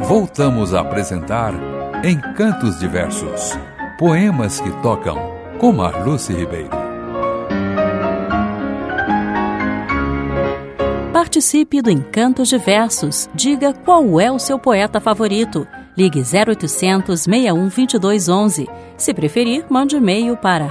voltamos a apresentar Encantos Diversos, poemas que tocam, com Marluce Ribeiro. Participe do Encantos Diversos. Diga qual é o seu poeta favorito. Ligue 0800 61 22 11. Se preferir, mande e-mail para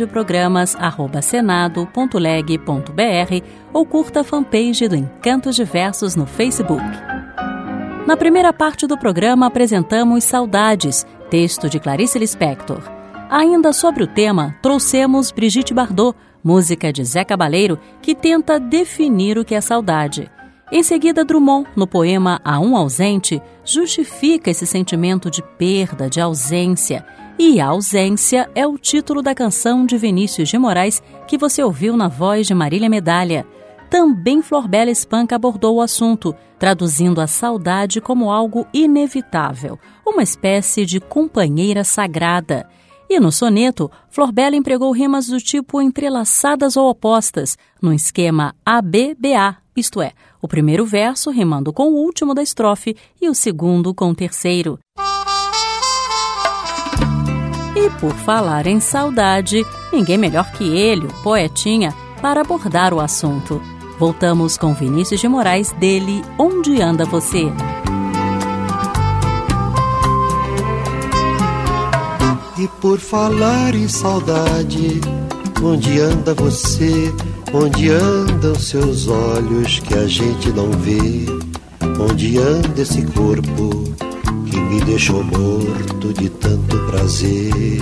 radioprogramas@senado.leg.br ou curta a fanpage do Encantos Diversos no Facebook. Na primeira parte do programa apresentamos Saudades, texto de Clarice Lispector. Ainda sobre o tema, trouxemos Brigitte Bardot, música de Zé Cabaleiro, que tenta definir o que é saudade. Em seguida, Drummond, no poema A Um Ausente, justifica esse sentimento de perda, de ausência. E A Ausência é o título da canção de Vinícius de Moraes que você ouviu na voz de Marília Medalha. Também Flor Bela Espanca abordou o assunto, traduzindo a saudade como algo inevitável, uma espécie de companheira sagrada. E no soneto, Flor Bela empregou rimas do tipo entrelaçadas ou opostas, num esquema ABBA, isto é, o primeiro verso rimando com o último da estrofe e o segundo com o terceiro. E por falar em saudade, ninguém melhor que ele, o poetinha, para abordar o assunto. Voltamos com Vinícius de Moraes, dele Onde Anda Você? E por falar em saudade, onde anda você? Onde andam seus olhos que a gente não vê? Onde anda esse corpo que me deixou morto de tanto prazer?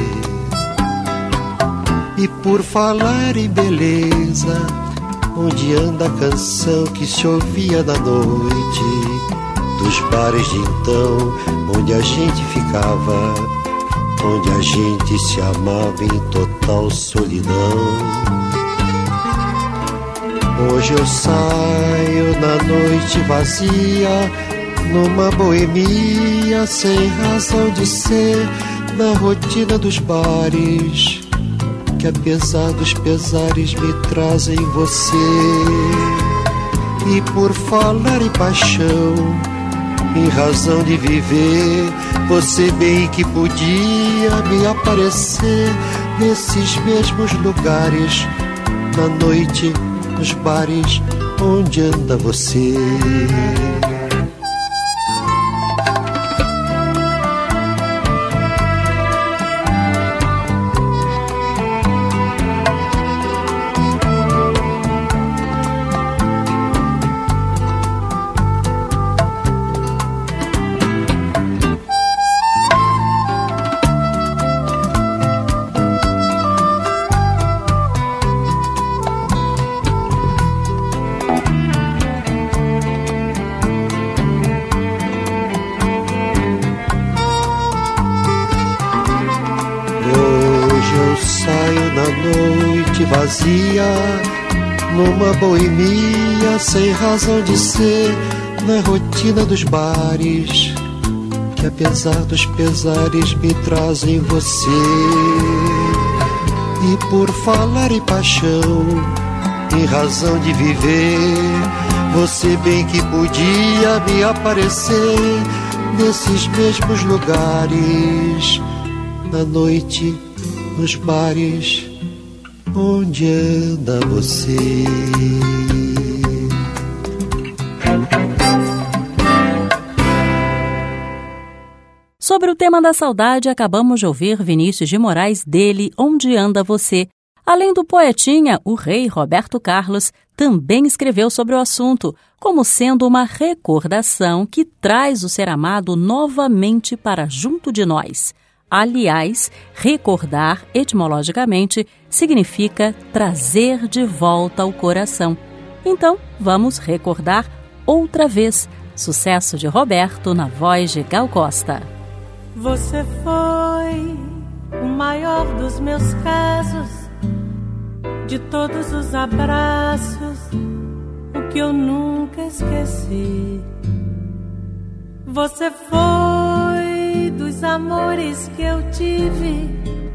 E por falar em beleza, onde anda a canção que se ouvia na noite dos bares de então, onde a gente ficava, onde a gente se amava em total solidão? Hoje eu saio na noite vazia, numa boemia sem razão de ser, na rotina dos bares, que apesar dos pesares me trazem você. E por falar em paixão, em razão de viver, você bem que podia me aparecer nesses mesmos lugares, na noite, nos bares, onde anda você? Vazia, numa boemia sem razão de ser, na rotina dos bares, que apesar dos pesares me trazem você. E por falar em paixão, em razão de viver, você bem que podia me aparecer nesses mesmos lugares, na noite, nos bares, onde anda você? Sobre o tema da saudade, acabamos de ouvir Vinícius de Moraes, dele Onde Anda Você? Além do poetinha, o rei Roberto Carlos também escreveu sobre o assunto, como sendo uma recordação que traz o ser amado novamente para junto de nós. Aliás, recordar, etimologicamente, significa trazer de volta ao coração. Então, vamos recordar outra vez. Sucesso de Roberto na voz de Gal Costa. Você foi o maior dos meus casos, de todos os abraços, o que eu nunca esqueci. Você foi dos amores que eu tive,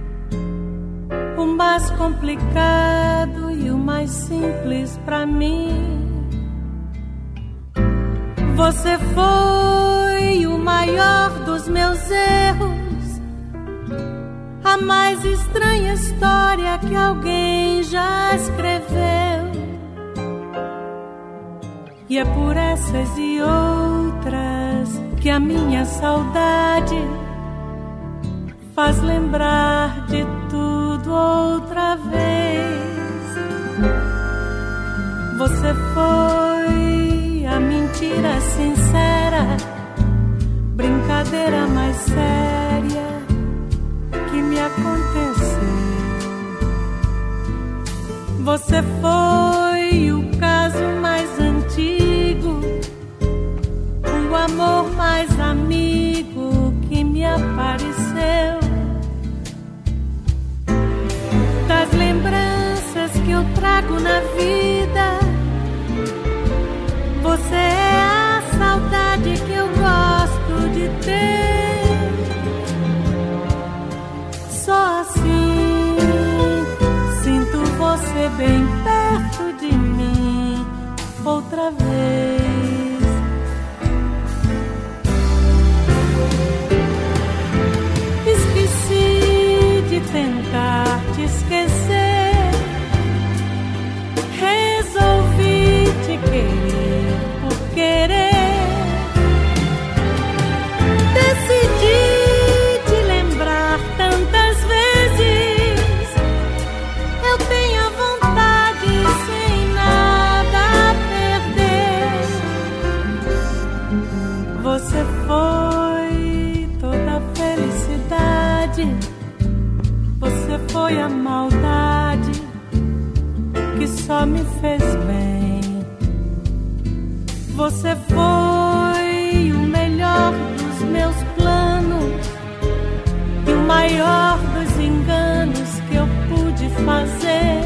o mais complicado e o mais simples pra mim. Você foi o maior dos meus erros, a mais estranha história que alguém já escreveu. E é por essas e outras que a minha saudade faz lembrar de tudo outra vez. Você foi a mentira sincera, brincadeira mais séria que me aconteceu. Você foi o caso mais antigo, o amor mais amigo que me apareceu. Das lembranças que eu trago na vida, você é a saudade que eu gosto de ter. Só assim sinto você bem perto de mim outra vez. Esqueci de tentar te esquecer, resolvi te querer por querer, decidi te lembrar tantas vezes. Eu tenho a vontade sem nada a perder. Você foi toda a felicidade, você foi a maldade que só me fez bem. Você foi o melhor dos meus planos e o maior dos enganos que eu pude fazer.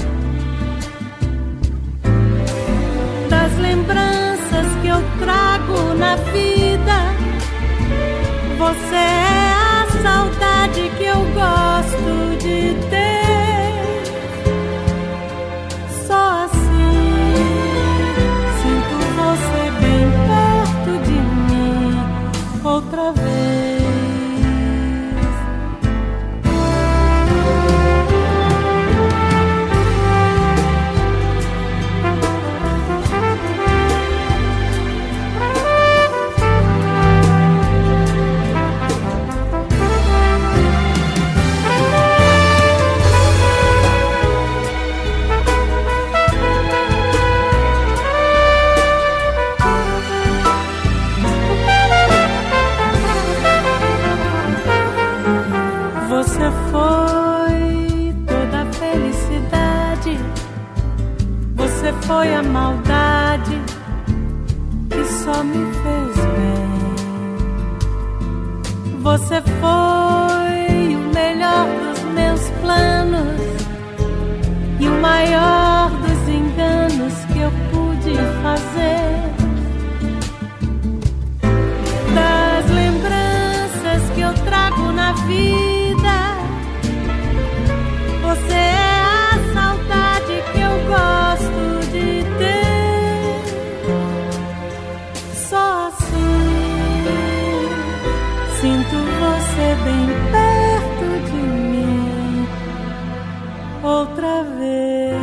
Das lembranças que eu trago na vida, você é a saudade que eu gosto de ter. Só assim sinto você bem perto de mim outra vez. Você foi toda a felicidade, você foi a maldade que só me fez bem. Você foi o melhor dos meus planos e o maior dos enganos que eu pude fazer. Das lembranças que eu trago na vida, você é a saudade que eu gosto de ter. Só assim sinto você bem perto de mim outra vez.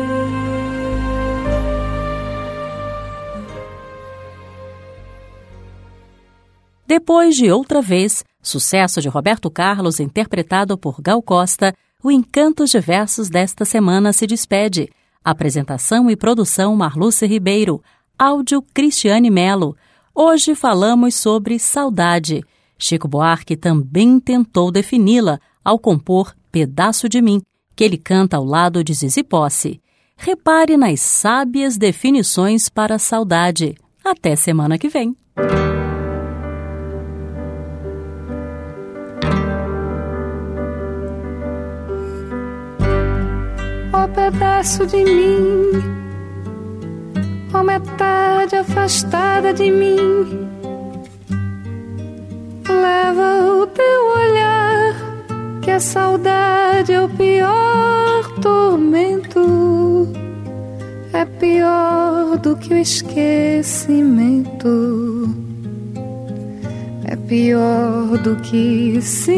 Depois de Outra Vez, sucesso de Roberto Carlos interpretado por Gal Costa, o Encantos de Versos desta semana se despede. Apresentação e produção Marluce Ribeiro. Áudio Cristiane Melo. Hoje falamos sobre saudade. Chico Buarque também tentou defini-la ao compor Pedaço de Mim, que ele canta ao lado de Zizi Posse. Repare nas sábias definições para a saudade. Até semana que vem. Ó pedaço de mim, ó metade afastada de mim, leva o teu olhar, que a saudade é o pior tormento, é pior do que o esquecimento. pior do que se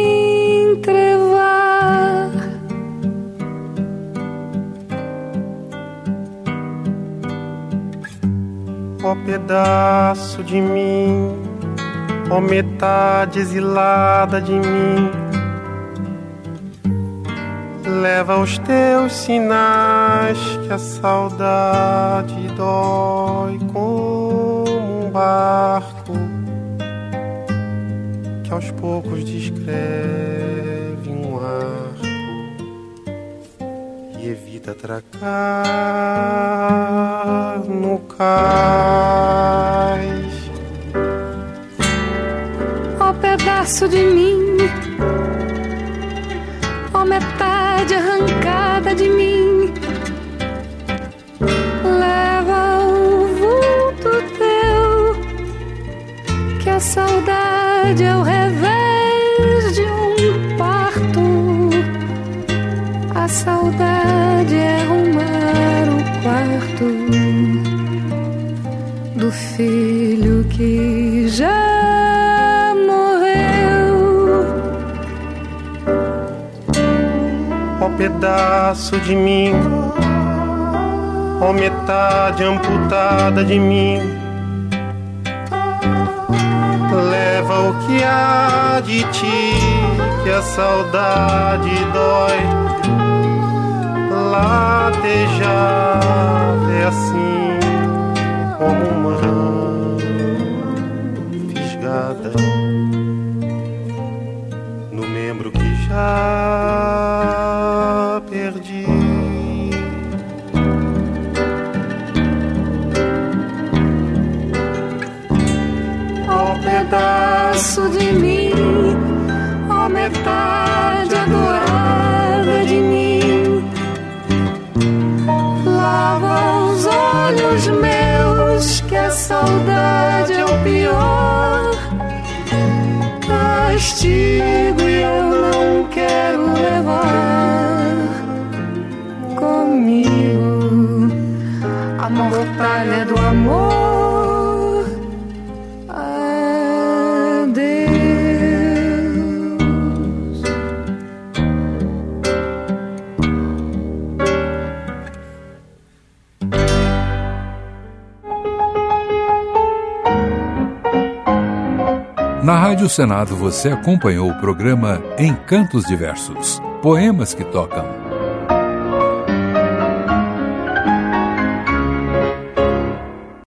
entrevar. Ó pedaço de mim, ó metade exilada de mim, leva os teus sinais que a saudade dói como um barco que aos poucos descreve um arco e evita atracar no cais. Ó pedaço de mim, ó metade arrancada de mim, leva o vulto teu, que a saudade é o revés de um parto. A saudade é arrumar o quarto do filho que já morreu. Ó pedaço de mim, ó metade amputada de mim, leva o que há de ti, que a saudade dói. Latejar é assim como uma fisgada no membro que já perdi. Ó pedaço de mim, ó metade adorada de mim, lava os olhos meus, que a saudade é o pior castigo e eu não quero levar comigo a mortalha do amor. Adeus. Na Rádio Senado você acompanhou o programa Encantos Diversos, poemas que tocam.